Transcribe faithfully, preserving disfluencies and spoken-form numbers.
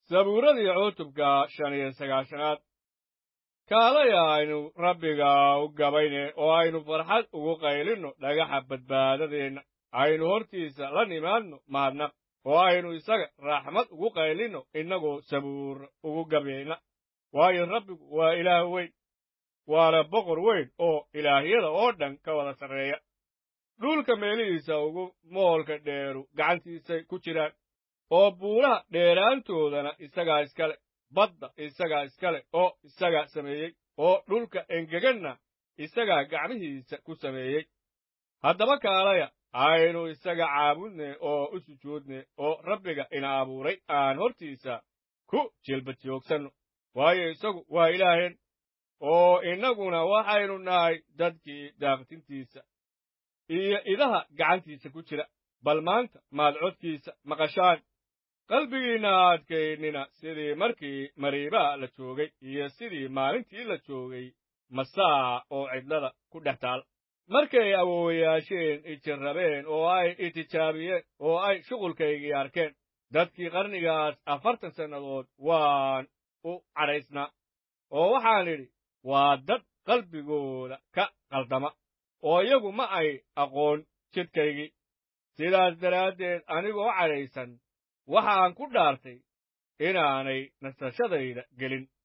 sabuuradii cutubka shan iyo sagaashanaad kaalaya aynu rabbiga u gabayne oo aynu farxad ugu qaylinno dhagaxa badbaadadeenna aynu hortiisa la nimaadno mahadnaq oo aynu isaga raaxmad ugu qaylinno innagoo sabuur ugu gabayna waayo rabbigu waa ilaah weyn waana boqor weyn oo ilaahyada oo dhan ka wada sarreeya dhulka meelihiisa ugu moolka dheeru gacantiisay ku jiraan oo buuraha dheeraantoodana isagaa iskale badda isagaa iskale oo isagaa sameeyey oo dhulka engeganna isagaa gacmihiisa ku sameeyey haddaba kaalaya aynu isaga caabudne oo u sujuudne oo rabbiga ina abuuray aan hortiisa ku jilbad joogsanno waayo isagu waa ilaaheen oo innaguna waxaynu nahay dadkii daaqtintiisa iyo idaha gacantiisa ku jira bal maanta maad codkiisa maqashaan qalbigiinna adkaynina sidii markii mariibaa la joogay iyo sidii maalintii la joogay masaa oo cidlada ku dhex taal markay awoowayaasheen ijirrabeen oo ay itijaabiyeen oo ay shuqulkaygii arkeen dadkii qarnigaas afartan sannadood waan u cadhaysnaa oo waxaan idhi waa dad qalbigooda ka qaldama oo iyagu ma ay aqoon jidhkaygii sidaas daraaddeed anigoo cadhaysan waxaan ku dhaartay inaanay nasashadayda gelin